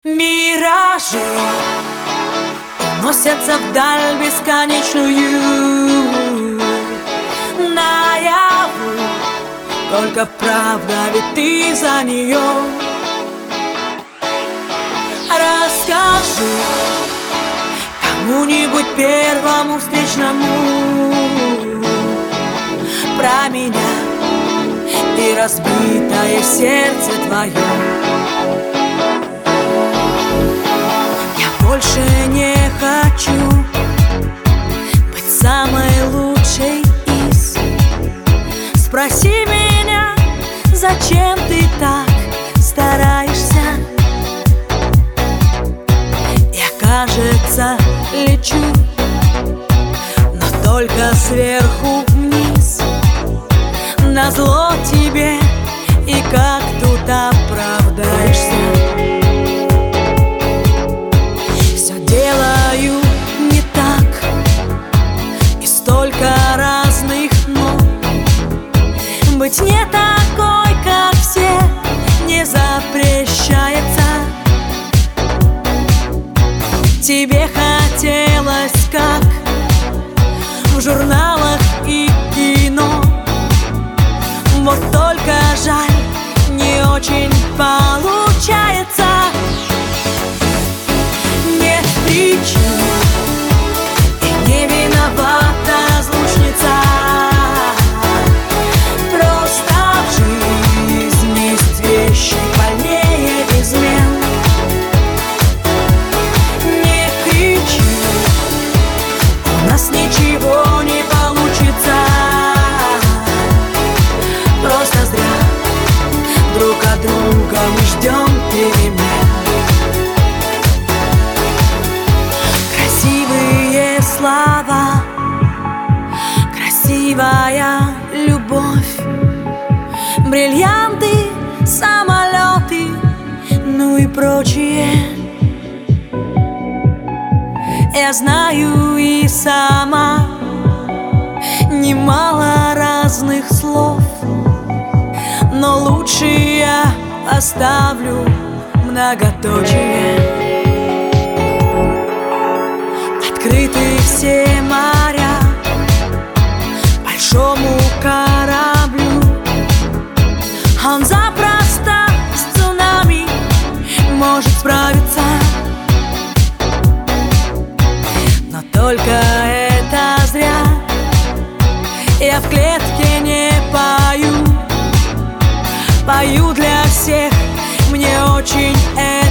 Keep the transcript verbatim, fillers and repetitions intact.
Миражи уносятся вдаль бесконечную, наяву только правда, ведь ты за нее. Расскажи кому-нибудь первому встречному про меня и разбитое сердце твое. Больше не хочу быть самой лучшей из. Спроси меня, зачем ты так стараешься? Я, кажется, лечу, но только сверху вниз. Назло тебе, и как тут оправдаешься? Делаю не так, и столько разных «но». Быть не такой, как все, не запрещается. Тебе хотелось, как в журналах и кино. Вот только жаль, не очень получается. Причин, и не виновата разлучница. Просто в жизни есть вещи больнее измен. Не кричи, у нас ничего не получится. Просто зря друг от друга мы ждем перемен. Слова, красивая любовь, бриллианты, самолеты, ну и прочее. Я знаю и сама немало разных слов, но лучше я оставлю многоточие. Открыты все моря большому кораблю. Он запросто с цунами может справиться. Но только это зря. Я в клетке не пою, пою для всех. Мне очень это